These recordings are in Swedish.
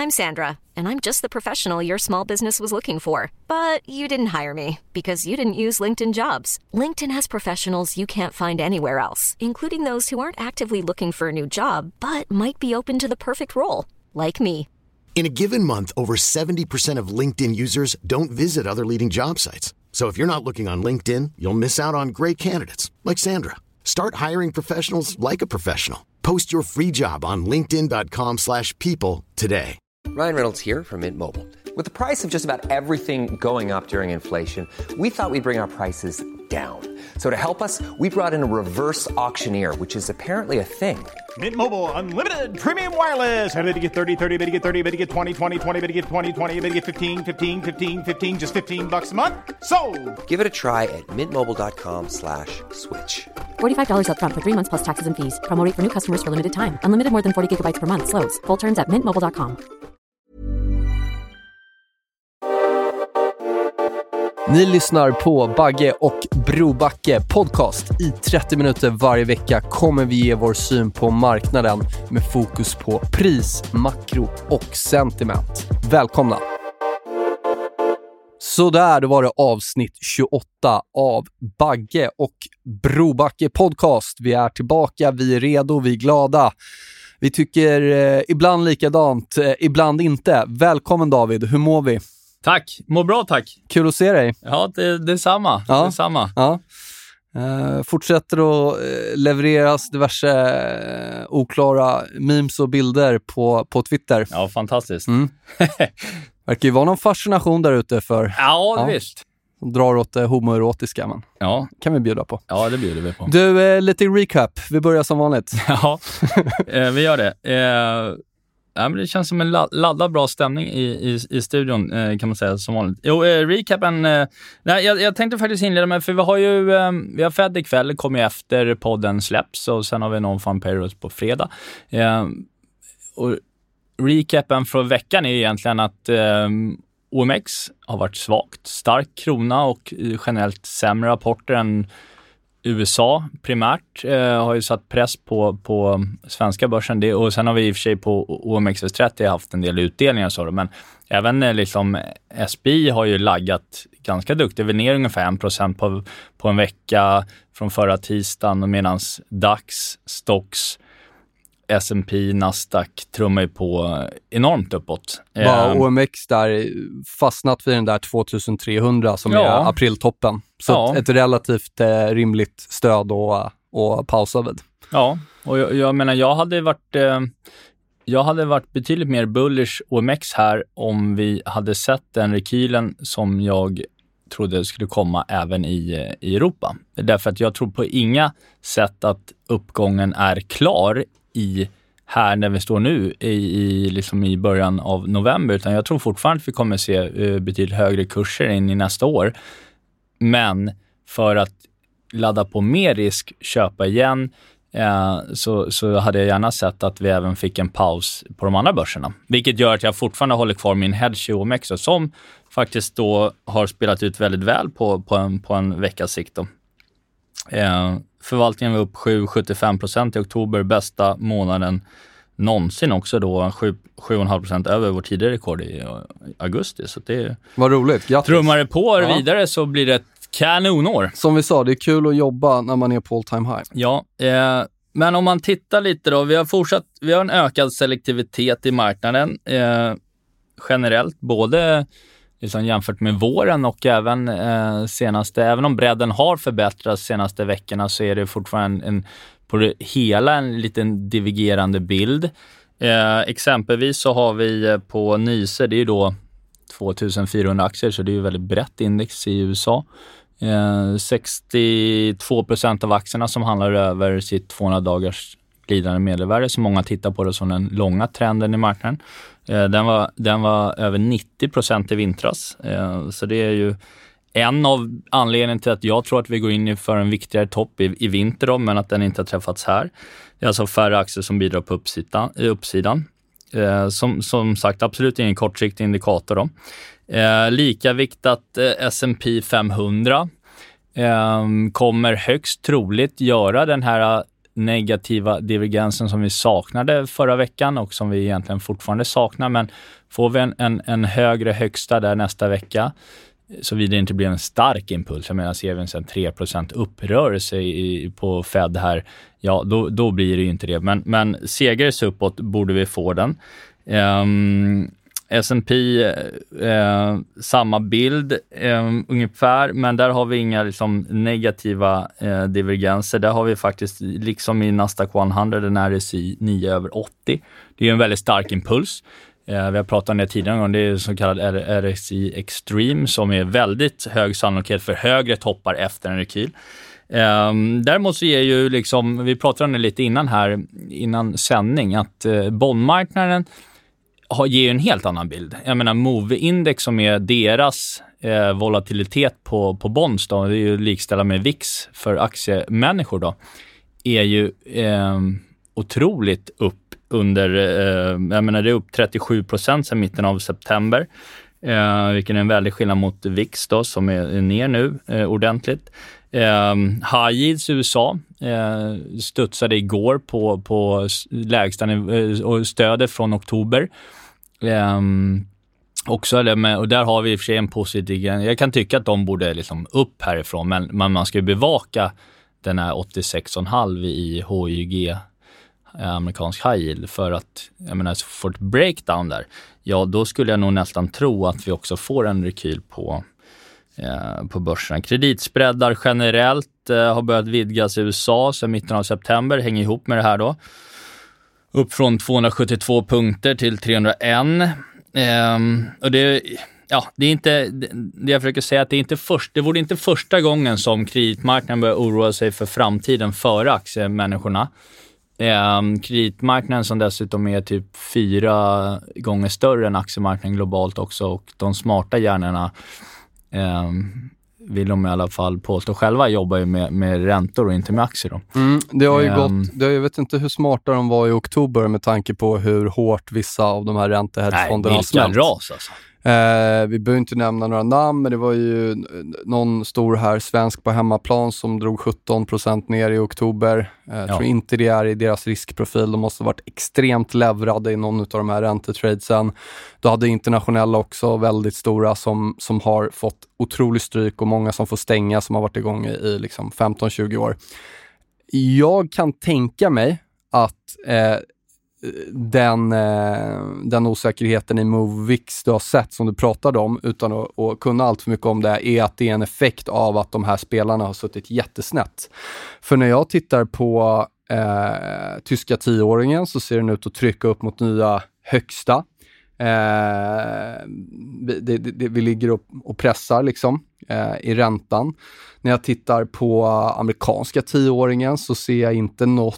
I'm Sandra, and I'm just the professional your small business was looking for. But you didn't hire me because you didn't use LinkedIn Jobs. LinkedIn has professionals you can't find anywhere else, including those who aren't actively looking for a new job, but might be open to the perfect role, like me. In a given month, over 70% of LinkedIn users don't visit other leading job sites. So if you're not looking on LinkedIn, you'll miss out on great candidates like Sandra. Start hiring professionals like a professional. Post your free job on linkedin.com/people today. Ryan Reynolds here from Mint Mobile. With the price of just about everything going up during inflation, we thought we'd bring our prices down. So to help us, we brought in a reverse auctioneer, which is apparently a thing. Mint Mobile Unlimited Premium Wireless. How to get 30, 30, bit to get 30, bit to get 20, 20, 20, bit to get 20, 20, bit to get 15, 15, 15, 15, just $15 a month? Sold! Give it a try at mintmobile.com/switch. $45 up front for 3 months plus taxes and fees. Promo rate for new customers for limited time. Unlimited more than 40 gigabytes per month. Slows full terms at mintmobile.com. Ni lyssnar på Bagge och Brobacke podcast. I 30 minuter varje vecka kommer vi ge vår syn på marknaden med fokus på pris, makro och sentiment. Välkomna! Så där, då var det avsnitt 28 av Bagge och Brobacke podcast. Vi är tillbaka, vi är redo, vi är glada. Vi tycker ibland likadant, ibland inte. Välkommen David, hur mår vi? Tack, mår bra tack. Kul att se dig. Ja, det är samma. Ja. Det är samma. Ja. Fortsätter att levereras diverse oklara memes och bilder på Twitter. Ja, fantastiskt. Verkar ju vara någon fascination där ute för... Ja, visst. Som drar åt det homoerotiska, men ja. Kan vi bjuda på. Ja, det bjuder vi på. Du, lite recap. Vi börjar som vanligt. Ja, vi gör det. Ja, men det känns som en laddad bra stämning i studion kan man säga som vanligt. Jo, recapen... Nej, jag tänkte faktiskt inleda med, för vi har Fed ikväll, kommer ju efter podden släpps, och sen har vi någon fan payrolls på fredag. Och recapen för veckan är egentligen att OMX har varit svagt, stark krona och generellt sämre rapporter än USA primärt har ju satt press på svenska börsen. Och sen har vi i och för sig på OMXS30 haft en del utdelningar så, men även liksom SPI har ju laggat ganska duktigt. Vi är ner ungefär 1% på en vecka från förra tisdagen, medan DAX, Stocks, S&P, Nasdaq trummar ju på enormt uppåt. OMX där fastnat vid den där 2300 som är apriltoppen. Så ett relativt rimligt stöd och pausa vid. Ja, och jag menar, jag hade varit betydligt mer bullish OMX här om vi hade sett den rekylen som jag trodde skulle komma även i Europa. Därför att jag tror på inga sätt att uppgången är klar här när vi står nu liksom i början av november, utan jag tror fortfarande att vi kommer se betydligt högre kurser in i nästa år. Men för att ladda på mer risk, köpa igen, så hade jag gärna sett att vi även fick en paus på de andra börserna. Vilket gör att jag fortfarande håller kvar min hedge i OMX, som faktiskt då har spelat ut väldigt väl på en veckas sikt då. Förvaltningen var upp 7,75% i oktober, bästa månaden någonsin också då, 7,5% över vår tidigare rekord i augusti. Så det var roligt, grattis. Trummar det på vidare så blir det ett kanonår. Som vi sa, det är kul att jobba när man är på all time high. Ja, men om man tittar lite då, vi har en ökad selektivitet i marknaden generellt, både liksom jämfört med våren och även även om bredden har förbättrats senaste veckorna, så är det fortfarande på det hela en liten divergerande bild. Exempelvis så har vi på Nyse, det är ju då 2400 aktier, så det är ju väldigt brett index i USA. 62% av aktierna som handlar över sitt 200 dagars glidande medelvärde, så många tittar på det som den långa trenden i marknaden. Den var över 90% i vintras. Så det är ju en av anledningarna till att jag tror att vi går in för en viktigare topp i vinter då, men att den inte har träffats här. Det är alltså färre aktier som bidrar på uppsidan. Som sagt, absolut ingen kortsiktig indikator då. Lika viktat S&P 500 kommer högst troligt göra den här negativa divergensen som vi saknade förra veckan och som vi egentligen fortfarande saknar. Men får vi en högre högsta där nästa vecka, så vidare inte blir en stark impuls, jag menar ser vi en 3% upprörelse på Fed här, ja då blir det ju inte det. Men segers uppåt borde vi få den. S&P samma bild ungefär, men där har vi inga liksom negativa divergenser. Där har vi faktiskt, liksom i Nasdaq 100, den RSI 9 över 80. Det är en väldigt stark impuls. Vi har pratat om det tidigare, det är så kallad RSI Extreme, som är väldigt hög sannolikhet för högre toppar efter en rekyl. Däremot så är ju liksom, vi pratade om det lite innan sändning, att bondmarknaden ger en helt annan bild. Jag menar, Move-index, som är deras volatilitet på bonds då, det är ju likställa med VIX för aktiemänniskor då, är ju otroligt upp under, jag menar det är upp 37% sedan mitten av september, vilken är en väldig skillnad mot VIX då, som är ner nu ordentligt. High yields USA studsade igår på lägsta och stödet från oktober. Också, och där har vi i och för sig en positiv, jag kan tycka att de borde liksom upp härifrån, men man ska ju bevaka den här 86,5 i HYG, amerikansk high yield, för att, jag menar, så får ett breakdown där, ja då skulle jag nog nästan tro att vi också får en rekyl på börsen. Kreditspreadar generellt har börjat vidgas i USA sedan mitten av september, hänger ihop med det här då. Upp från 272 punkter till 301. Och det är inte, det jag försöker säga, att det vore inte första gången som kreditmarknaden börjar oroa sig för framtiden före aktiemänniskorna. Kreditmarknaden, som dessutom är typ 4 gånger större än aktiemarknaden globalt också, och de smarta hjärnorna vill de i alla fall påstå själva jobbar ju med räntor och inte med aktier då. Det har ju gått, jag vet inte hur smarta de var i oktober med tanke på hur hårt vissa av de här räntehedgefonderna har smält. Ras alltså. Vi behöver inte nämna några namn, men det var ju någon stor här svensk på hemmaplan som drog 17% ner i oktober. Jag tror inte det är i deras riskprofil. De måste ha varit extremt leverade i någon av de här räntetradesen. Du hade internationella också väldigt stora som har fått otroligt stryk, och många som får stänga som har varit igång i liksom 15-20 år. Jag kan tänka mig att den osäkerheten i MoveVix du har sett, som du pratade om utan att kunna allt för mycket om det, är att det är en effekt av att de här spelarna har suttit jättesnätt. För när jag tittar på tyska 10-åringen så ser den ut att trycka upp mot nya högsta. Vi ligger och pressar liksom i räntan. När jag tittar på amerikanska 10-åringen så ser jag inte något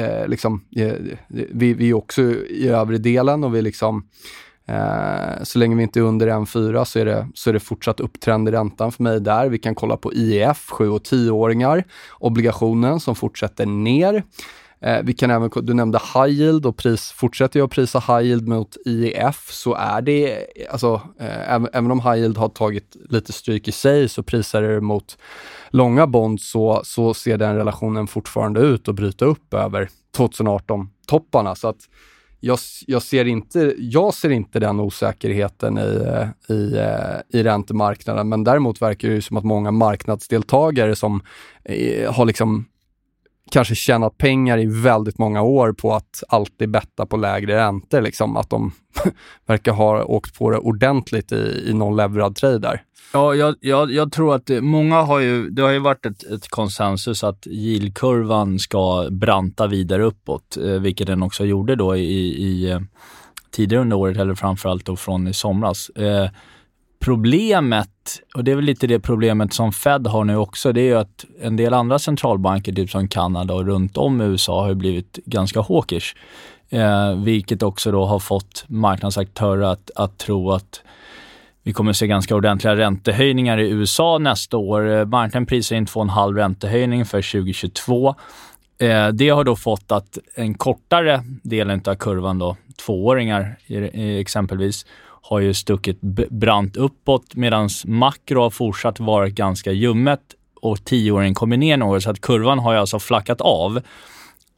vi är också i övre delen, och vi liksom så länge vi inte är under 1,4 så är det fortsatt upptrend i räntan för mig där. Vi kan kolla på IEF, 7- och 10-åringar, obligationen som fortsätter ner. Vi kan även, du nämnde high yield, och fortsätter jag prisa high yield mot IEF, så är det alltså, även om high yield har tagit lite stryk i sig, så prisar det mot långa bond, så ser den relationen fortfarande ut att bryta upp över 2018-topparna. Så att jag ser inte den osäkerheten i räntemarknaden, men däremot verkar det ju som att många marknadsdeltagare som har liksom kanske tjänat pengar i väldigt många år på att alltid betta på lägre räntor, liksom, att de verkar ha åkt på det ordentligt i någon leverad trade där. Ja, jag tror att många det har ju varit ett konsensus att yieldkurvan ska branta vidare uppåt, vilket den också gjorde då i tidigare under året, eller framförallt då från i somras. Problemet, och det är väl lite det problemet som Fed har nu också, det är ju att en del andra centralbanker, typ som Kanada och runt om i USA, har blivit ganska hawkish. Vilket också då har fått marknadsaktörer att tro att vi kommer att se ganska ordentliga räntehöjningar i USA nästa år. Marknaden prisar in 2,5 räntehöjning för 2022. Det har då fått att en kortare delen av kurvan då, 2-åringar exempelvis, har ju stuckit brant uppåt, medan makro har fortsatt varit ganska ljummet och 10-åringen kommer ner något, så att kurvan har ju alltså flackat av.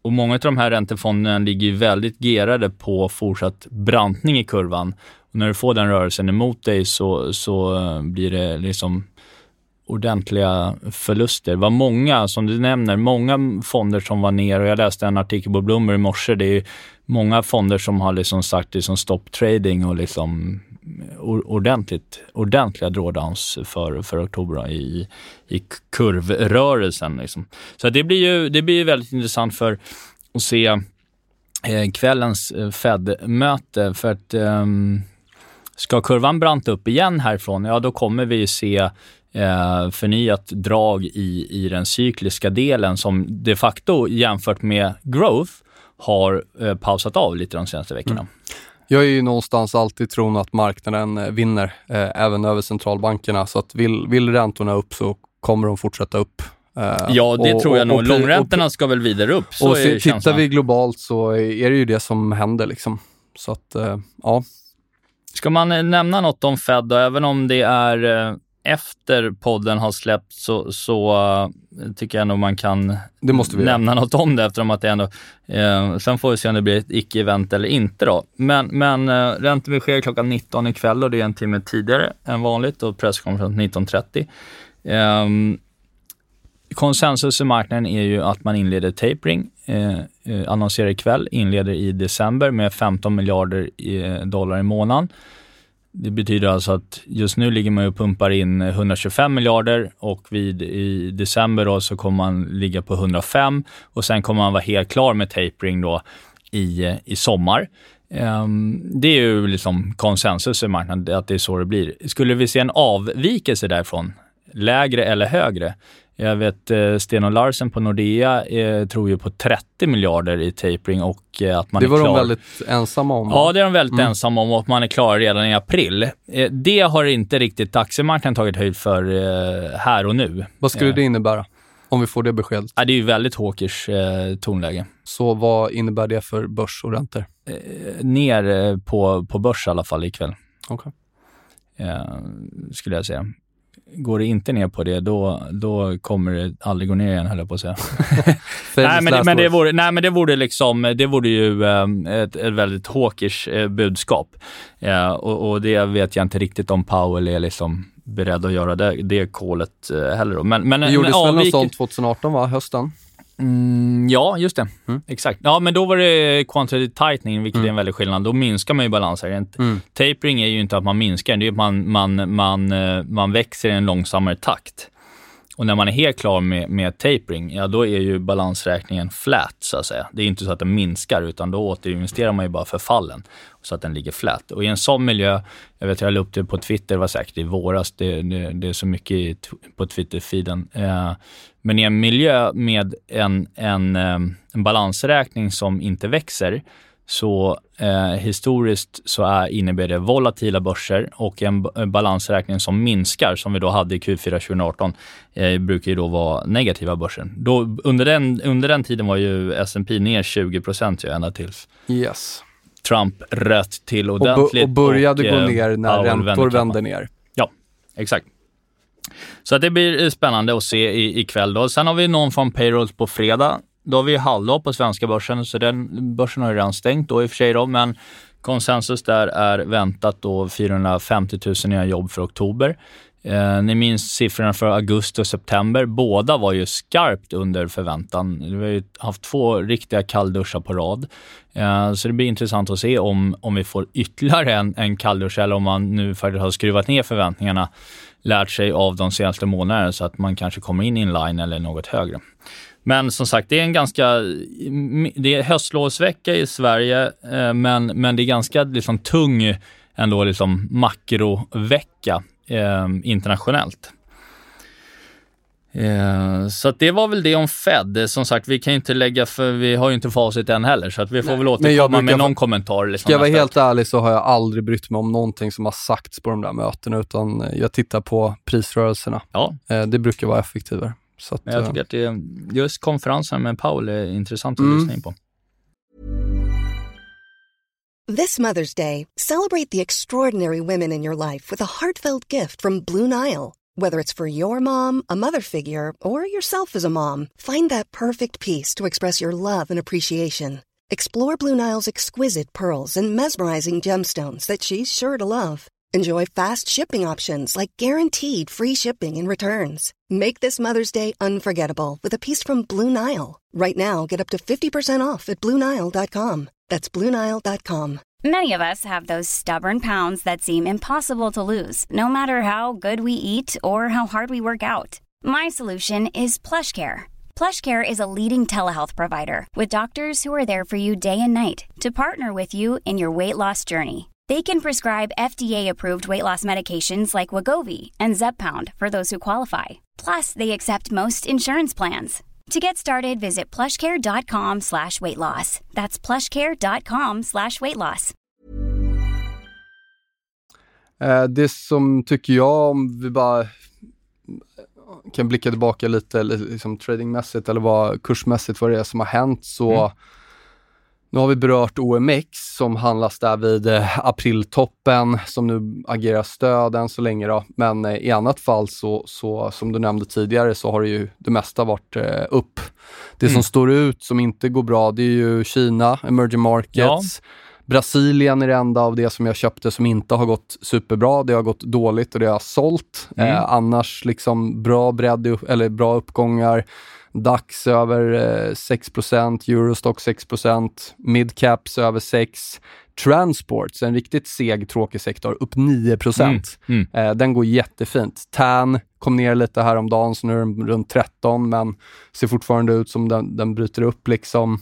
Och många av de här räntefonderna ligger ju väldigt gerade på fortsatt brantning i kurvan. Och när du får den rörelsen emot dig så blir det liksom ordentliga förluster. Det var många, som du nämner, många fonder som var ner, och jag läste en artikel på Bloomberg i morse. Det är många fonder som har liksom sagt liksom stop trading och liksom ordentliga drawdowns för oktober i kurvrörelsen liksom. Så det blir ju väldigt intressant för att se kvällens Fed-möte, för att ska kurvan branta upp igen härifrån, ja då kommer vi se förnyat drag i den cykliska delen som de facto jämfört med growth har pausat av lite de senaste veckorna. Jag är ju någonstans alltid tron att marknaden vinner även över centralbankerna, så att vill räntorna upp så kommer de fortsätta upp. Ja, det tror jag nog. Långräntorna ska väl vidare upp. Så och tittar vi globalt så är det ju det som händer liksom. Så att, ja. Ska man nämna något om Fed då, även om det är efter podden har släppt så tycker jag nog man kan nämna något om det, eftersom att det ändå sen får vi se om det blir ett icke-event eller inte då. Men räntebesked klockan 19 ikväll, och det är en timme tidigare än vanligt, och presskonferens 19.30. Konsensus i marknaden är ju att man inleder tapering, annonserar ikväll, inleder i december med 15 miljarder dollar i månaden. Det betyder alltså att just nu ligger man och pumpar in 125 miljarder, och i december då så kommer man ligga på 105, och sen kommer man vara helt klar med tapering då i sommar. Det är ju liksom konsensus i marknaden att det är så det blir. Skulle vi se en avvikelse därifrån, lägre eller högre? Jag vet Sten och Larsen på Nordea tror ju på 30 miljarder i tapering, och att man är klar. Det var de väldigt ensamma om. Ja, det är de väldigt ensamma om, och att man är klar redan i april. Det har inte riktigt aktiemarknaden tagit höjd för här och nu. Vad skulle det innebära om vi får det beskedet? Ja, det är ju väldigt hawkish tonläge. Så vad innebär det för börs och räntor? Ner på börs i alla fall ikväll. Okej. Skulle jag säga. Går det inte ner på det, då kommer det aldrig gå ner igen, höll jag på att säga. men det vore ju ett väldigt hawkish budskap. Och det vet jag inte riktigt om Powell är liksom beredd att göra det callet heller då. Men det gjordes väl något sånt 2018, va? Hösten? Ja, just det. Exakt. Ja, men då var det quantitative tightening, vilket är en väldigt skillnad. Då minskar man ju balanser. Tapering är ju inte att man minskar, det är att man växer i en långsammare takt. Och när man är helt klar med tapering, ja då är ju balansräkningen flat så att säga. Det är inte så att den minskar, utan då återinvesterar man ju bara för fallen så att den ligger flat. Och i en sån miljö, jag la upp det på Twitter, var säkert i våras, det är så mycket på Twitter-feeden. Men i en miljö med en balansräkning som inte växer, så historiskt så innebär det volatila börser, och en balansräkning som minskar, som vi då hade i Q4 2018, brukar ju då vara negativa börsen. Då, under den tiden var ju S&P ner 20% ända tills Trump rött till ordentligt. Och började gå ner när räntor vände ner. Ja, exakt. Så att det blir spännande att se ikväll då. Sen har vi någon form payroll på fredag. Då har vi halvdag på svenska börsen, så den börsen har ju redan stängt då i och för sig då, men konsensus där är väntat då 450 000 nya jobb för oktober. Ni minns siffrorna för augusti och september, båda var ju skarpt under förväntan. Vi har ju haft 2 riktiga kallduschar på rad. Så det blir intressant att se om vi får ytterligare en kalldusch, eller om man nu faktiskt har skruvat ner förväntningarna, lärt sig av de senaste månaderna, så att man kanske kommer in line eller något högre. Men som sagt, det är det är höstlovsvecka i Sverige, men det är ganska liksom tung ändå liksom makrovecka internationellt. Så att det var väl det om Fed. Som sagt, vi kan inte lägga, för vi har ju inte facit än heller, så att vi får väl återkomma med någon kommentar. Liksom, ska jag vara helt ärlig så har jag aldrig brytt mig om någonting som har sagts på de där mötena, utan jag tittar på prisrörelserna. Ja. Det brukar vara effektivare. Så att, jag tycker att just konferensen med Powell är intressant att lyssna in på. This Mother's Day, celebrate the extraordinary women in your life with a heartfelt gift from Blue Nile. Whether it's for your mom, a mother figure, or yourself as a mom, find that perfect piece to express your love and appreciation. Explore Blue Nile's exquisite pearls and mesmerizing gemstones that she's sure to love. Enjoy fast shipping options like guaranteed free shipping and returns. Make this Mother's Day unforgettable with a piece from Blue Nile. Right now, get up to 50% off at BlueNile.com. That's BlueNile.com. Many of us have those stubborn pounds that seem impossible to lose, no matter how good we eat or how hard we work out. My solution is PlushCare. PlushCare is a leading telehealth provider with doctors who are there for you day and night to partner with you in your weight loss journey. They can prescribe FDA-approved weight loss medications like Wegovy and Zepbound for those who qualify. Plus, they accept most insurance plans. To get started, visit plushcare.com/weightloss. That's plushcare.com/weightloss. Det som tycker jag, om vi bara kan blicka tillbaka lite liksom tradingmässigt eller vad kursmässigt vad det är som har hänt, så nu har vi berört OMX som handlas där vid apriltoppen, som nu agerar stöd än så länge då. Men i annat fall så som du nämnde tidigare så har det ju det mesta varit upp. Det som står ut som inte går bra, det är ju Kina, emerging markets. Ja. Brasilien är det enda av det som jag köpte som inte har gått superbra. Det har gått dåligt och det har sålt. Annars liksom bra bredd eller bra uppgångar. DAX över 6%, Eurostock 6%, Midcaps över 6%, Transports, en riktigt seg, tråkig sektor, upp 9%. Den går jättefint. TAN kom ner lite här om dagen, så nu är den runt 13, men ser fortfarande ut som den bryter upp liksom.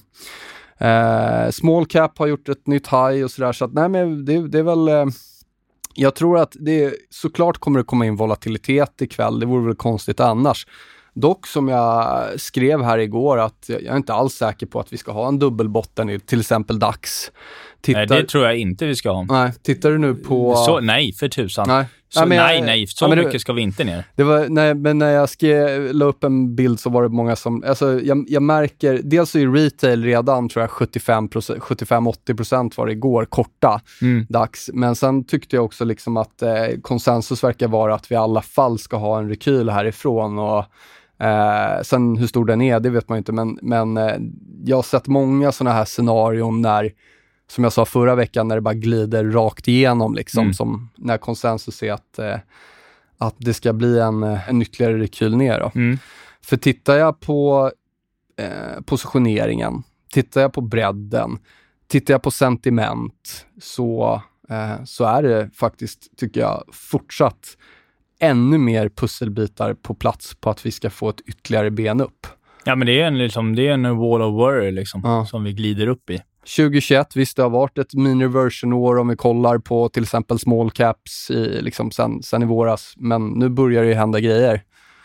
Small cap har gjort ett nytt high och sådär, så att nej, men det är väl... jag tror att det såklart kommer det komma in volatilitet ikväll, det vore väl konstigt annars. Dock som jag skrev här igår att jag är inte alls säker på att vi ska ha en dubbelbotten i till exempel DAX. Nej, det tror jag inte vi ska ha. Nej, tittar du nu på... Nej, för tusan. Nej. Så mycket ska vi inte ner. Det var, men när jag la upp en bild så var det många som... Alltså, jag märker... Dels i retail redan tror jag 75-80% var det igår, korta DAX. Men sen tyckte jag också liksom att konsensus verkar vara att vi i alla fall ska ha en rekyl härifrån. Och sen hur stor den är, det vet man inte. Men jag har sett många sådana här scenarion när... Som jag sa förra veckan, när det bara glider rakt igenom liksom, som när konsensus är att det ska bli en ytterligare rekyl ner då. För tittar jag på positioneringen, tittar jag på bredden, tittar jag på sentiment, så är det faktiskt, tycker jag, fortsatt ännu mer pusselbitar på plats på att vi ska få ett ytterligare ben upp. Ja, men det är en wall of worry liksom, som vi glider upp i. 2021, visst det har varit ett mean reversion-år om vi kollar på till exempel small caps liksom sen i våras, men nu börjar det ju hända grejer.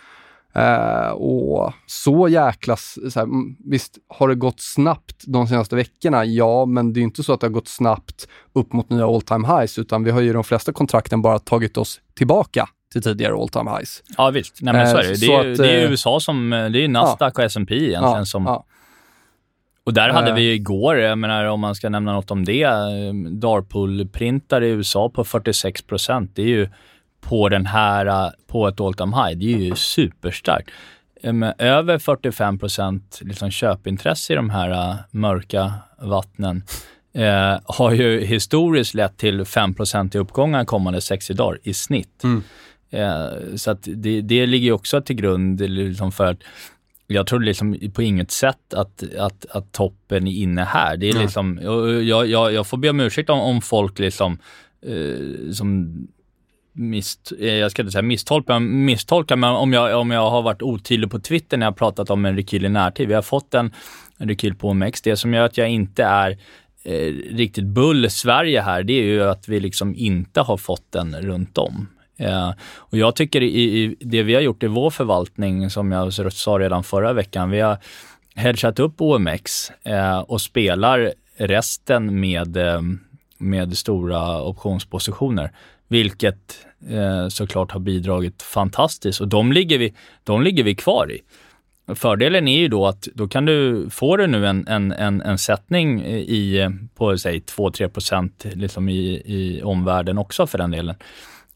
Och så jäklas, så här, visst har det gått snabbt de senaste veckorna, ja, men det är inte så att det har gått snabbt upp mot nya all-time highs, utan vi har ju de flesta kontrakten bara tagit oss tillbaka till tidigare all-time highs. Ja visst, nej men så är det. Det är USA som, det är Nasdaq och S&P egentligen som... Ja. Och där hade vi igår, jag menar om man ska nämna något om det, Darpool-printar i USA på 46%. Det är ju på den här, på ett all-time high, det är ju superstarkt. Över 45% liksom köpintresse i de här mörka vattnen har ju historiskt lett till 5% i uppgångar kommande 60 dagar i snitt. Så att det ligger ju också till grund liksom för att jag tror liksom på inget sätt att toppen är inne här. Det är liksom, jag får be om ursäkt om folk liksom som jag ska inte säga misstolka, men om jag har varit otydlig på Twitter när jag har pratat om en rekyl i närtid. Vi har fått en rekyl på OMX. Det som gör att jag inte är riktigt bull Sverige här, det är ju att vi liksom inte har fått den runt om. Och jag tycker i det vi har gjort i vår förvaltning, som jag sa redan förra veckan, vi har hedgat upp OMX och spelar resten med stora optionspositioner, vilket såklart har bidragit fantastiskt, och de ligger vi kvar i. Fördelen är ju då att då kan få du nu en sättning på säg 2-3% liksom i omvärlden också för den delen.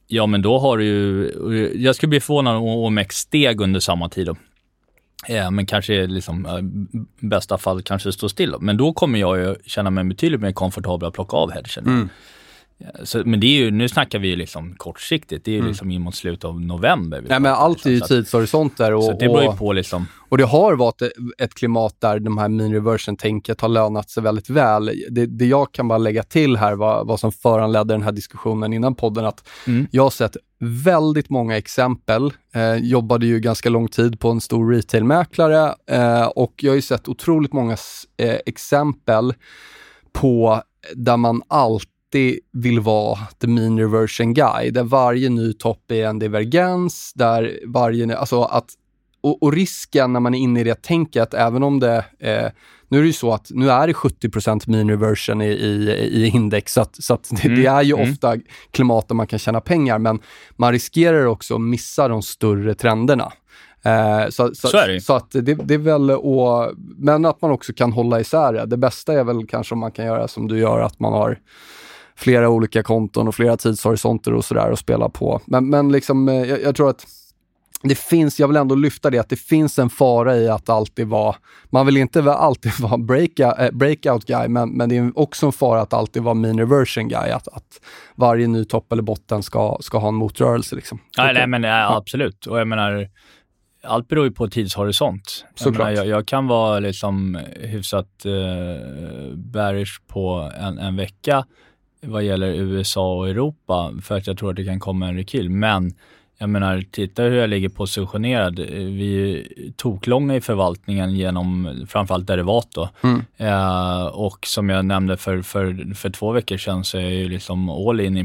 Ja, men då har du ju... Jag skulle bli förvånad om OMX steg under samma tid då. Men kanske liksom bästa fall kanske stå still. Men då kommer jag ju känna mig betydligt mer komfortabel att plocka av hedgen. Så, men det är ju, nu snackar vi ju liksom kortsiktigt. Det är ju liksom in mot slutet av november. Nej, men allt är ju tidshorisonter. Och, så det beror ju på liksom. Och det har varit ett klimat där de här mean reversion-tänket har lönat sig väldigt väl. Det jag kan bara lägga till här vad som föranledde den här diskussionen innan podden, att jag har sett väldigt många exempel. Jobbade ju ganska lång tid på en stor retailmäklare och jag har ju sett otroligt många exempel på där man alltid vill vara the mean reversion guy, där varje ny topp är en divergens, där varje, alltså att, och risken när man är inne i det tänket, även om det nu är det ju så att nu är det 70% mean reversion i index, så att det är ju ofta klimat där man kan tjäna pengar, men man riskerar också att missa de större trenderna. Så att det är väl men att man också kan hålla isär det. Det bästa är väl kanske om man kan göra som du gör, att man har flera olika konton och flera tidshorisonter och sådär att spela på. Men liksom, jag tror att det finns, jag vill ändå lyfta det, att det finns en fara i att alltid vara, man vill inte alltid vara breakout guy, men det är också en fara att alltid vara mean reversion guy, att varje ny topp eller botten ska ha en motrörelse liksom. Nej, men absolut. Och jag menar, allt beror ju på tidshorisont. Jag kan vara liksom hyfsat bearish på en vecka vad gäller USA och Europa, för att jag tror att det kan komma en rekyl. Men jag menar, titta hur jag ligger positionerad. Vi är toklånga i förvaltningen genom framförallt derivat då. Och som jag nämnde för 2 veckor sedan, så är jag ju liksom all in i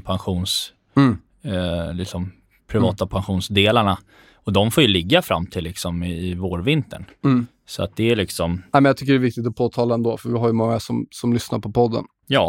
liksom privata pensionsdelarna. Och de får ju ligga fram till liksom i vårvintern. Så att det är liksom... Nej, men jag tycker det är viktigt att påtala ändå, för vi har ju många som lyssnar på podden. Ja.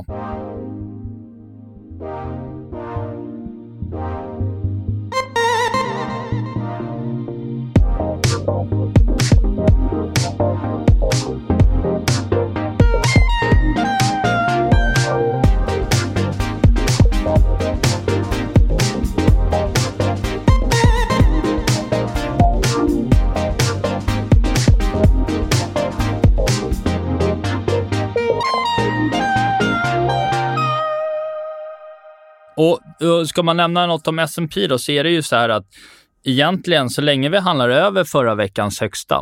Och ska man nämna något om S&P då, så är det ju så här att egentligen så länge vi handlar över förra veckans högsta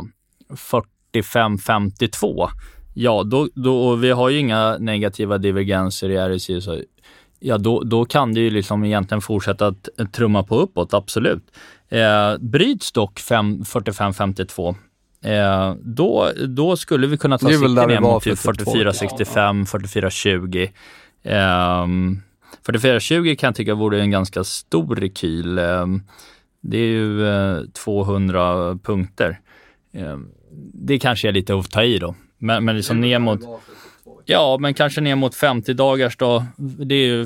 45,52, ja då vi har ju inga negativa divergenser i RSI, så ja då kan det ju liksom egentligen fortsätta att trumma på uppåt, absolut. Bryts dock 45,52, då skulle vi kunna ta sikte ner mot typ 44,65, 44,20. 44,20 kan jag tycka vore en ganska stor rekyl. Det är ju 200 punkter. Det kanske är lite att ta i då. Men liksom ner mot... Ja, men kanske ner mot 50 dagars då. Det är ju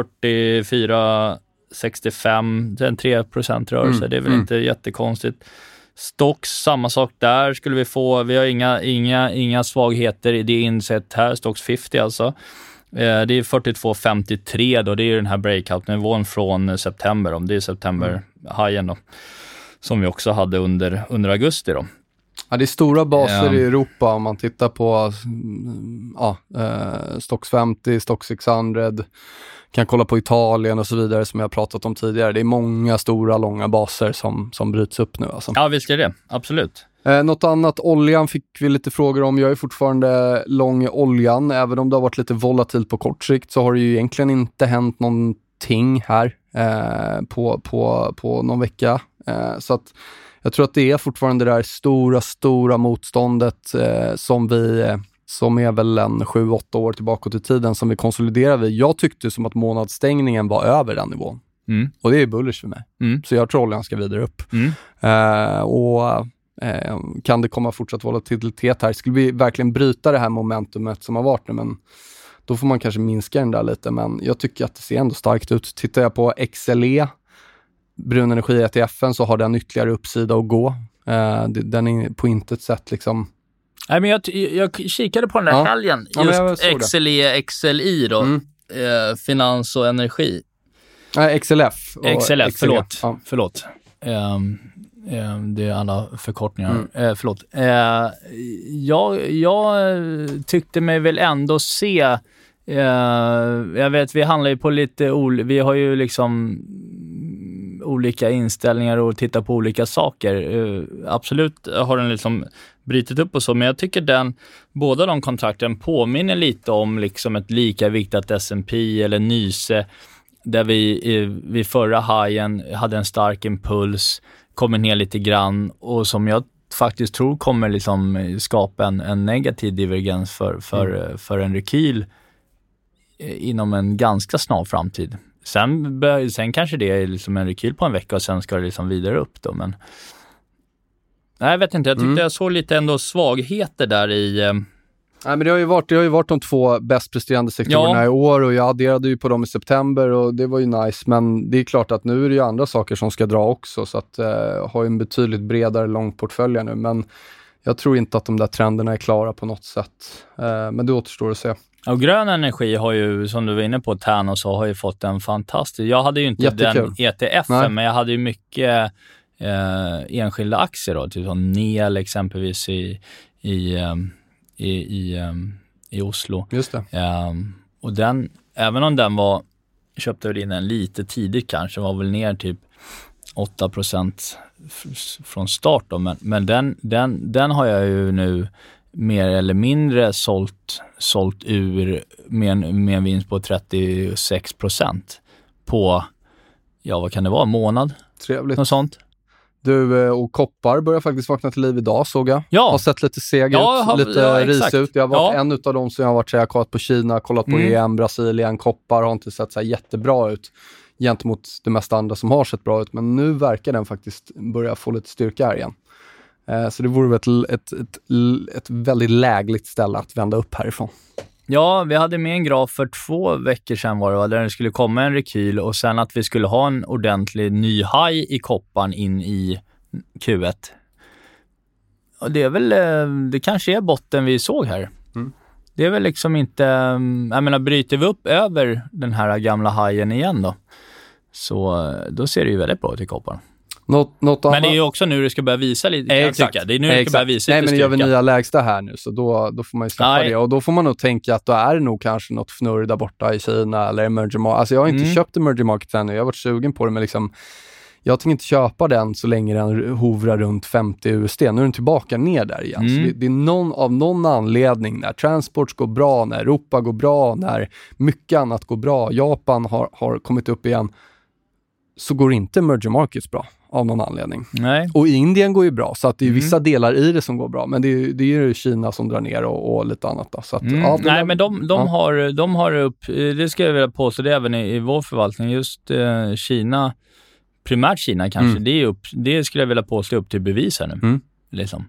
44,65. Det är en 3% rörelse. Det är väl inte jättekonstigt. Stocks, samma sak där skulle vi få. Vi har inga svagheter i det insett här. Stocks 50 alltså. Det är 42,53 då, det är den här breakout-nivån från september, om det är september-hajen då, som vi också hade under augusti då. Ja, det är stora baser i Europa om man tittar på Stocks 50, Stocks 600, kan kolla på Italien och så vidare som jag har pratat om tidigare. Det är många stora, långa baser som bryts upp nu alltså. Ja, visst är det, absolut. Något annat, oljan fick vi lite frågor om. Jag är fortfarande lång i oljan. Även om det har varit lite volatilt på kort sikt, så har det ju egentligen inte hänt någonting här på någon vecka. Så att jag tror att det är fortfarande det där stora motståndet som är väl en 7-8 år tillbaka till tiden som vi konsoliderar vid. Jag tyckte som att månadsstängningen var över den nivån. Och det är bullish för mig. Så jag tror oljan ska vidare upp. Kan det komma fortsatt volatilitet här? Skulle vi verkligen bryta det här momentumet som har varit nu, men då får man kanske minska den där lite, men jag tycker att det ser ändå starkt ut. Tittar jag på XLE, brun energi ETFen, så har den ytterligare uppsida att gå. Den är på intet sätt liksom... Nej, men jag kikade på den där helgen, just XLE, XLI då, finans och energi. Nej, XLF. XLF, förlåt. Ja. Förlåt. Det är alla förkortningar. Förlåt. Jag tyckte mig väl ändå se... jag vet, vi handlar ju på lite... vi har ju liksom olika inställningar och tittar på olika saker. Absolut har den liksom brytit upp och så, men jag tycker båda de kontrakten påminner lite om liksom ett lika viktigt S&P eller Nyse, där vi förra hajen hade en stark impuls, kommer ner lite grann och som jag faktiskt tror kommer liksom skapa en negativ divergens för en rekyl inom en ganska snar framtid. Sen kanske det är liksom en rekyl på en vecka och sen ska det liksom vidare upp då, men nej, jag vet inte, jag tyckte jag såg lite ändå svagheter där i... Nej, men det har ju varit de 2 bäst presterande sektorerna i år, och jag adderade ju på dem i september och det var ju nice, men det är klart att nu är det ju andra saker som ska dra också, så att ha en betydligt bredare lång portfölj nu, men jag tror inte att de där trenderna är klara på något sätt, men det återstår att se. Och grön energi har ju, som du var inne på, Tärn och så, har ju fått en fantastisk... Jag hade ju inte den ETFen, men jag hade ju mycket enskilda aktier då, typ som NEL exempelvis i Oslo. Just det. Och den, även om den köpte väl in den lite tidigt kanske, var väl ner typ 8% från start då, men den har jag ju nu mer eller mindre sålt ur med en vinst på 36% på, vad kan det vara, månad? Trevligt. Något sånt. Du, och koppar börjar faktiskt vakna till liv idag, såg jag. Ja. Har sett lite seg ut, lite ris ut. Jag har varit en utav dem som jag har varit, så jag har kollat på Kina, kollat på EM, Brasilien, koppar har inte sett så här jättebra ut gentemot det mesta andra som har sett bra ut, men nu verkar den faktiskt börja få lite styrka här igen. Så det vore väl ett väldigt lägligt ställe att vända upp härifrån. Ja, vi hade med en graf för 2 veckor sedan där det skulle komma en rekyl och sen att vi skulle ha en ordentlig ny high i kopparn in i Q1. Och det är väl, det kanske är botten vi såg här. Det är väl liksom inte, jag menar, bryter vi upp över den här gamla hajen igen då, så då ser det ju väldigt bra ut i kopparn. Men det är ju också nu det ska börja visa lite. Exakt. Det är nu det ska börja visa lite. Nej, men gör vi nya lägsta här nu, så då får man ju släppa det. Och då får man nog tänka att då är det nog kanske något fnurr där borta i Kina eller emerging market. Alltså jag har inte köpt emerging market ännu. Jag har varit sugen på det, men liksom, jag tänker inte köpa den så länge den hovrar runt 50 USD. Nu är den tillbaka ner där igen. Så det är av någon anledning, när transports går bra, när Europa går bra, när mycket annat går bra, Japan har kommit upp igen, så går inte emerging markets bra av någon anledning. Nej. Och Indien går ju bra, så att det är vissa delar i det som går bra, men det är ju Kina som drar ner och lite annat då. Så att, nej, men de har upp, det ska jag vilja påstå, det är även i vår förvaltning, just Kina, primärt Kina kanske, det skulle jag vilja påstå upp till bevis här nu. Liksom.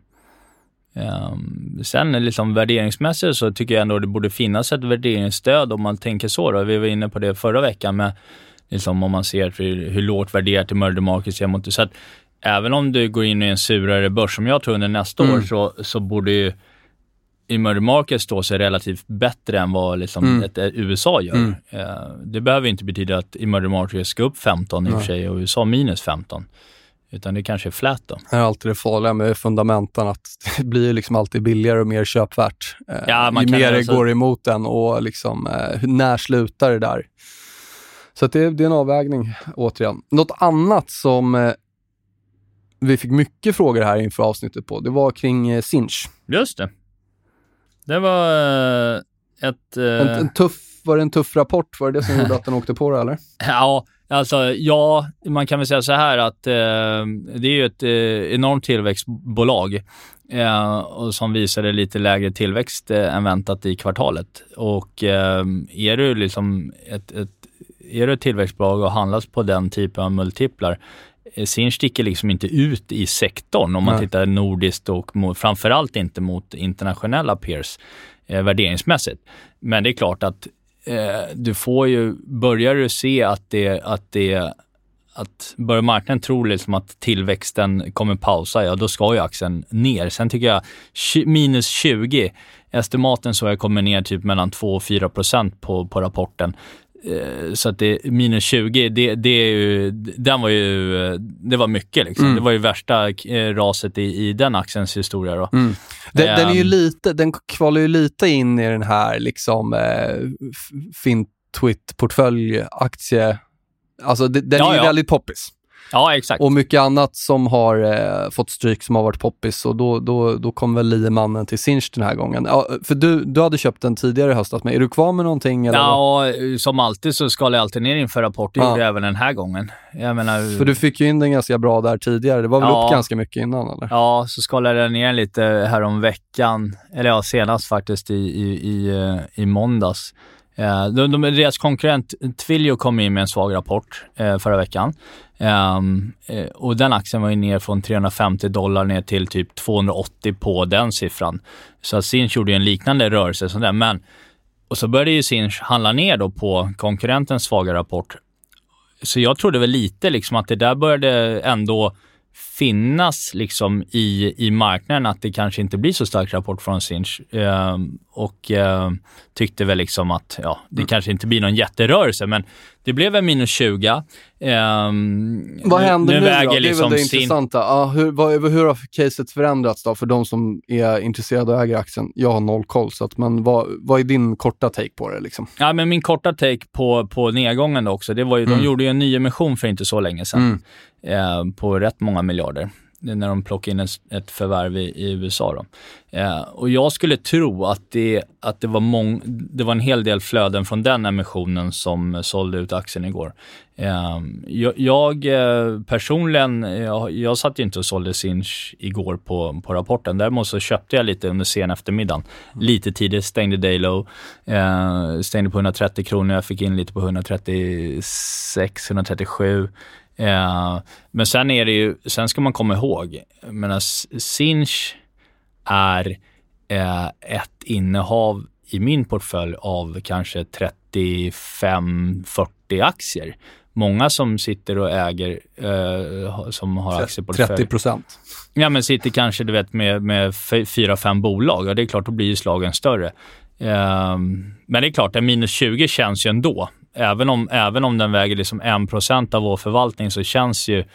Sen liksom värderingsmässigt så tycker jag ändå det borde finnas ett värderingsstöd om man tänker så då. Vi var inne på det förra veckan med liksom om man ser hur lågt värderat i emerging markets är mot det. Så att även om du går in i en surare börs som jag tror under nästa år, så borde ju emerging markets stå sig relativt bättre än vad liksom ett USA gör. Det behöver inte betyda att emerging markets ska upp 15 i och för sig och USA minus 15. Utan det kanske är flat då. Det är alltid det farliga med fundamenten, att det blir liksom alltid billigare och mer köpvärt. Ju mer det går emot den och liksom, när slutar det där? Så att det är en avvägning återigen. Något annat som vi fick mycket frågor här inför avsnittet på, det var kring Sinch. Just det. Det var var det en tuff rapport? Var det som gjorde att den åkte på det, eller? Ja, alltså man kan väl säga så här att det är ju ett enormt tillväxtbolag och som visade lite lägre tillväxt än väntat i kvartalet. Och är du liksom ett tillväxtbolag och handlas på den typen av multiplar, Sinch sticker liksom inte ut i sektorn om man tittar nordiskt och framförallt inte mot internationella peers värderingsmässigt. Men det är klart att du får ju, börjar du se att börjar marknaden tro liksom att tillväxten kommer pausa, då ska ju aktien ner. Sen tycker jag minus 20, estimaten så jag kommer ner typ mellan 2 och 4% på rapporten. Så att det minus 20, det är ju, det var mycket liksom. Det var ju värsta raset i den aktiens historia då. Den är ju lite, den kvalar ju lite in i den här liksom FinTwit-portföljaktie. Alltså den är ju väldigt poppis. Ja, exakt. Och mycket annat som har fått stryk som har varit poppis, och då kom väl liemannen till Sinch den här gången. Ja, för du hade köpt den tidigare i höstas, men är du kvar med någonting? Eller? Ja, som alltid så skalar jag alltid ner inför rapport. Det gjorde jag även den här gången. Jag menar, för du fick ju in den ganska bra där tidigare. Det var väl upp ganska mycket innan, eller? Ja, så skalade jag ner lite här om veckan. Eller senast faktiskt i måndags. Deras konkurrent Twilio kom in med en svag rapport förra veckan. Och den aktien var ju ner från $350 ner till typ 280 på den siffran. Så Sinch gjorde en liknande rörelse som den. Och så började ju Sinch handla ner då på konkurrentens svaga rapport. Så jag trodde väl lite liksom att det där började ändå finnas liksom i marknaden, att det kanske inte blir så stark rapport från Sinch, och tyckte väl liksom att det kanske inte blir någon jätterörelse, men det blev en minus 20. Vad händer nu då? Det är liksom väl det intressanta. Hur har caset förändrats då för de som är intresserade och äger aktien? Jag har noll koll, så att, men vad är din korta take på det liksom? Ja, men min korta take på nedgången då också, det var ju, de gjorde ju en ny emission för inte så länge sedan. På rätt många miljarder när de plockade in ett förvärv i USA då. Och jag skulle tro att det var en hel del flöden från den emissionen som sålde ut aktien igår. Jag personligen, jag satt ju inte och sålde Sinch igår på rapporten. Däremot så köpte jag lite under sen eftermiddagen. Lite tidigt, stängde day low. Stängde på 130 kronor. Jag fick in lite på 136, 137. Men sen ska man komma ihåg, men Sinch är ett innehav i min portfölj av kanske 35-40 aktier. Många som sitter och äger som har aktieportfölj 30%. Ja, men sitter kanske med 4-5 bolag, och det är klart, då blir ju slagen större. Men det är klart, en minus 20 känns ju ändå. Även om den väger liksom 1% av vår förvaltning, så känns ju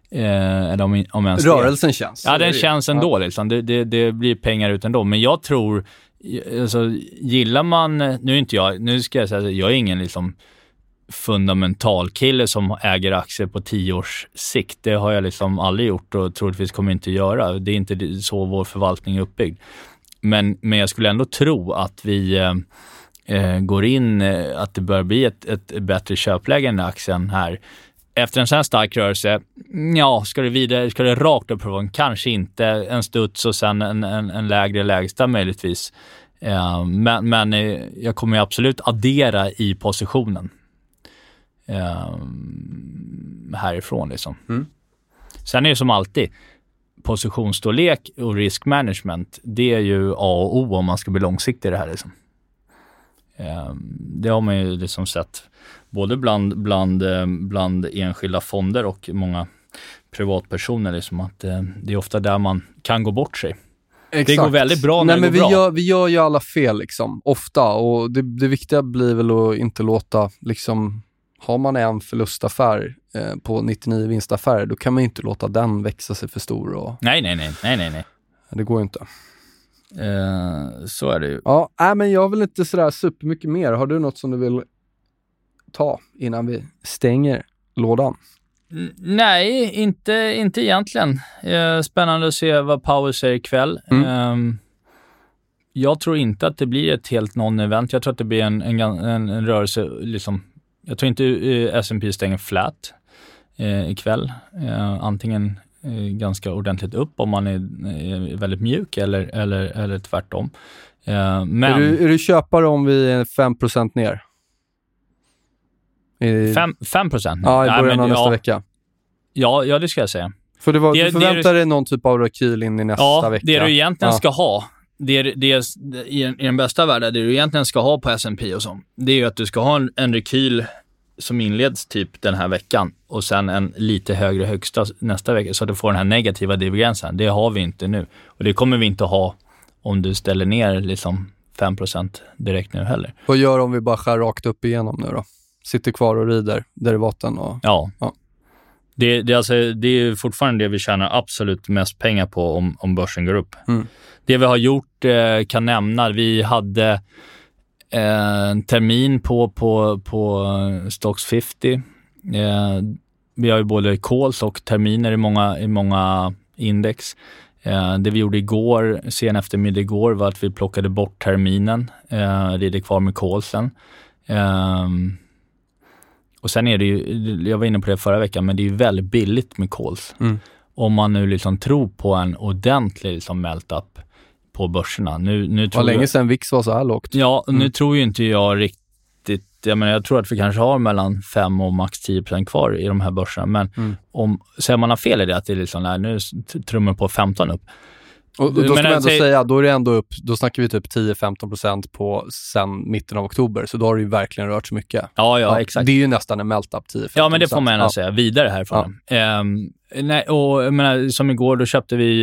rörelsen känns. Ja, den känns ändå liksom. Det blir pengar ut ändå. Men jag tror, alltså, gillar man, nu ska jag säga att jag är ingen liksom fundamental kille som äger aktier på 10 års sikt. Det har jag liksom aldrig gjort och troligtvis kommer inte göra. Det är inte så vår förvaltning är uppbyggd. Men jag skulle ändå tro att vi går in, att det bör bli ett bättre köpläge än aktien här. Efter en sån här stark rörelse, ska det rakt upp på, kanske inte en studs och sen en lägre lägsta möjligtvis. Men jag kommer ju absolut addera i positionen härifrån liksom. Sen är det som alltid, positionsstorlek och risk management, det är ju A och O om man ska bli långsiktig i det här liksom. Det har man ju liksom sett både bland enskilda fonder och många privatpersoner liksom, att det är ofta där man kan gå bort sig. Exakt. Det går väldigt bra när det går bra. Vi gör ju alla fel liksom, ofta, och det viktiga blir väl att inte låta liksom, har man en förlustaffär på 99 vinstaffärer, då kan man inte låta den växa sig för stor. Och... Nej. Det går inte. Så är det ju. Ja, men jag vill inte sådär supermycket mer. Har du något som du vill ta innan vi stänger lådan? Nej, inte egentligen. Spännande att se vad Power säger ikväll. Jag tror inte att det blir ett helt non-event. Jag tror att det blir en rörelse liksom. Jag tror inte S&P stänger flat ikväll. Antingen ganska ordentligt upp om man är väldigt mjuk eller tvärtom. Men är du köpare om vi är 5% ner? 5%? Ja, i början av nästa vecka. Ja, det ska jag säga. För du förväntar dig någon typ av rekyl in i nästa vecka? Det du egentligen ska ha, i den bästa världen, det du egentligen ska ha på S&P och så, det är ju att du ska ha en rekyl som inleds typ den här veckan och sen en lite högre högsta nästa vecka, så att du får den här negativa divergensen. Det har vi inte nu. Och det kommer vi inte ha om du ställer ner liksom 5% direkt nu heller. Vad gör om vi bara skär rakt upp igenom nu då? sitter kvar och rider derivaten. Ja. Det är fortfarande det vi tjänar absolut mest pengar på om börsen går upp. Det vi har gjort kan nämna, vi hade en termin på Stocks 50. Vi har ju både calls och terminer i många index. Det vi gjorde igår, sen eftermiddag igår, var att vi plockade bort terminen. Det är kvar med callsen. Och sen är det ju, jag var inne på det förra veckan, men det är ju väldigt billigt med calls. Om man nu liksom tror på en ordentlig liksom melt-up på börserna. Nu tror länge sedan VIX var så här lågt. Ja, nu tror ju inte jag riktigt, jag tror att vi kanske har mellan 5 och max 10% kvar i de här börserna. Men om man har fel i det, att det är liksom, nu trummar på 15 upp. Och då ska man ändå säga, då är det ändå upp, då snackar vi typ 10-15% på sen mitten av oktober, så då har det ju verkligen rört så mycket. Ja, exakt. Det är ju nästan en melt-up 10-15%. Ja, men det får man ändå säga vidare härifrån. Som igår, då köpte vi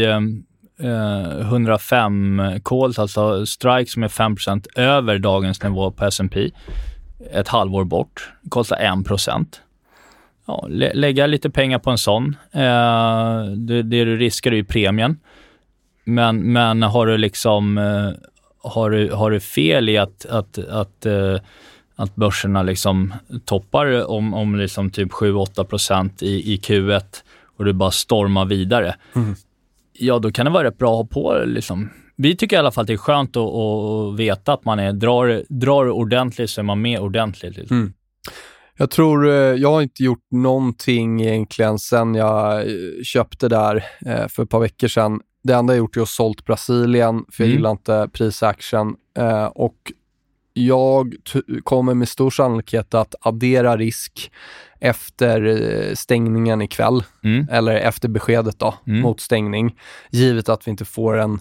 105 calls, alltså strike som är 5% över dagens nivå på S&P. Ett halvår bort, kostar 1%. Ja, lägga lite pengar på en sån. Det du riskar är ju premien. Men har du liksom har du fel i att börserna liksom toppar om liksom typ 7-8% i Q1 och du bara stormar vidare. Ja, då kan det vara rätt bra att ha på liksom. Vi tycker i alla fall att det är skönt att veta att man drar ordentligt, så är man med ordentligt. Liksom. Jag tror, jag har inte gjort någonting egentligen sen jag köpte där för ett par veckor sedan. Det enda jag gjort är att sålt Brasilien, för jag gillar inte prisaction. Och jag kommer med stor sannolikhet att addera risk efter stängningen ikväll. Eller efter beskedet då, mot stängning. Givet att vi inte får en...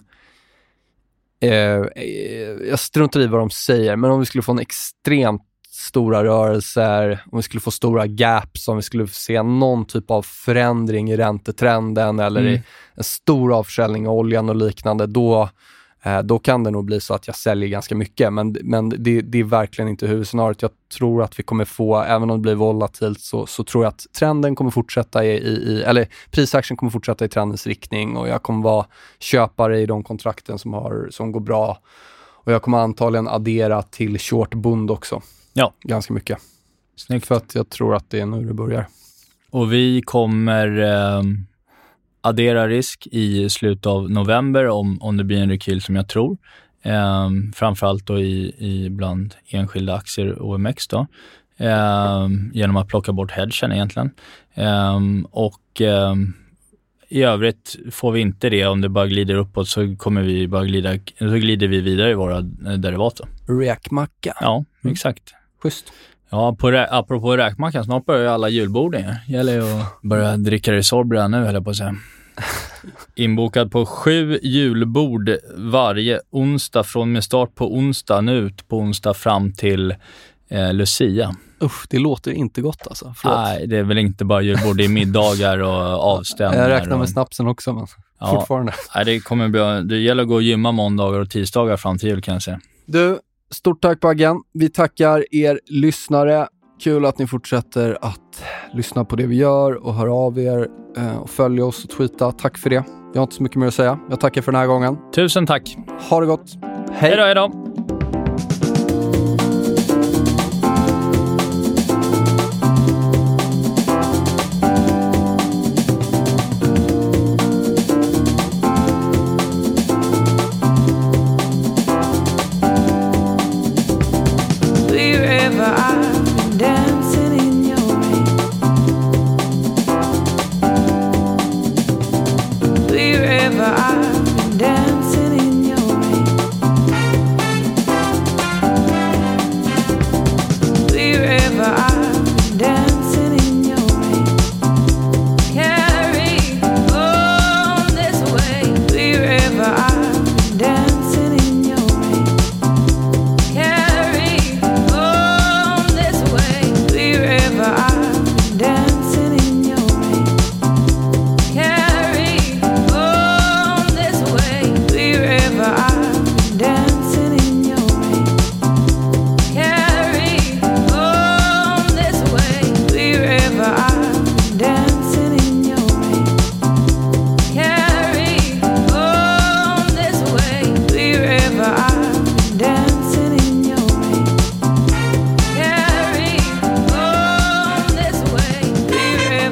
jag struntar i vad de säger, men om vi skulle få en extremt stora rörelser, om vi skulle få stora gaps, om vi skulle se någon typ av förändring i räntetrenden eller i en stor avförsäljning av oljan och liknande, då kan det nog bli så att jag säljer ganska mycket, men det är verkligen inte huvudscenariot. Jag tror att vi kommer få, även om det blir volatilt, så tror jag att trenden kommer fortsätta eller prisaction kommer fortsätta i trendens riktning, och jag kommer vara köpare i de kontrakten som går bra, och jag kommer antagligen addera till short bond också. Ja. Ganska mycket. Snyggt. För att jag tror att det är nu det börjar. Och vi kommer addera risk i slutet av november om det blir en rekyl som jag tror. Framförallt då i bland enskilda aktier OMX då. Genom att plocka bort hedgen egentligen. I övrigt får vi inte det, om det bara glider uppåt så kommer vi bara glider vi vidare i våra derivat. Räkmacka. Ja, exakt. Schysst. Ja, apropå räkmackan, snart börjar ju alla julborden. Gäller ju att börja dricka Resorb nu, höll jag på att säga. Inbokad på 7 julbord varje onsdag med start på onsdag nu på onsdag fram till Lucia. Det låter inte gott alltså. Förlåt. Nej, det är väl inte bara julbord, det är middagar och avstämningar. Jag räknar med snapsen också, men fortfarande. Nej, det gäller att gå och gymma måndagar och tisdagar fram till jul, kan jag säga. Du, stort tack Baggen. Vi tackar er lyssnare. Kul att ni fortsätter att lyssna på det vi gör och höra av er och följa oss och tweeta. Tack för det. Jag har inte så mycket mer att säga. Jag tackar för den här gången. Tusen tack. Ha det gott. Hej. Hej då.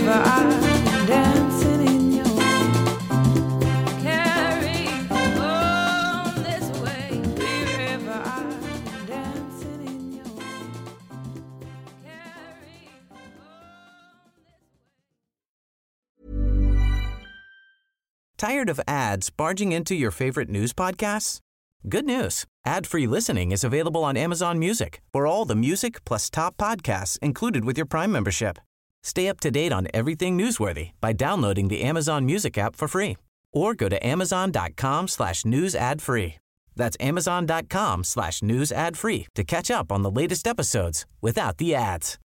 Wherever I'm dancing in your carry on this way. Wherever I'm dancing in your carry on. Tired of ads barging into your favorite news podcasts? Good news. Ad-free listening is available on Amazon Music for all the music plus top podcasts included with your Prime membership. Stay up to date on everything newsworthy by downloading the Amazon Music app for free or go to amazon.com/news ad free. That's amazon.com/news ad free to catch up on the latest episodes without the ads.